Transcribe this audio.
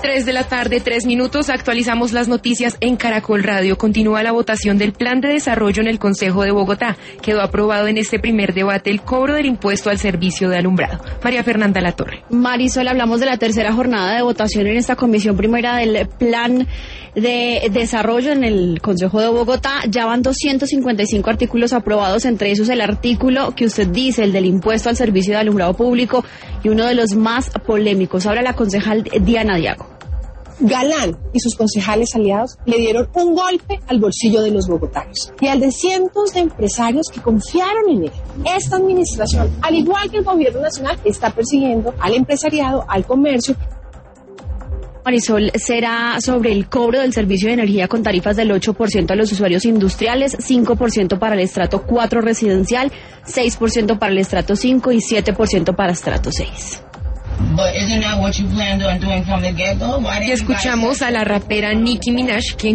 3 de la tarde, 3 minutos, actualizamos las noticias en Caracol Radio. Continúa la votación del Plan de Desarrollo en el Consejo de Bogotá. Quedó aprobado en este primer debate el cobro del impuesto al servicio de alumbrado. María Fernanda Latorre. Marisol, hablamos de la tercera jornada de votación en esta comisión primera del Plan de Desarrollo en el Consejo de Bogotá. Ya van 255 artículos aprobados, entre esos el artículo que usted dice, el del impuesto al servicio de alumbrado público, y uno de los más polémicos. Ahora la concejal Diana Diago. Galán y sus concejales aliados le dieron un golpe al bolsillo de los bogotanos y al de cientos de empresarios que confiaron en él. Esta administración, al igual que el gobierno nacional, está persiguiendo al empresariado, al comercio. Marisol, será sobre el cobro del servicio de energía con tarifas del 8% a los usuarios industriales, 5% para el estrato 4 residencial, 6% para el estrato 5 y 7% para estrato 6. Y escuchamos a la rapera Nicki Minaj, quien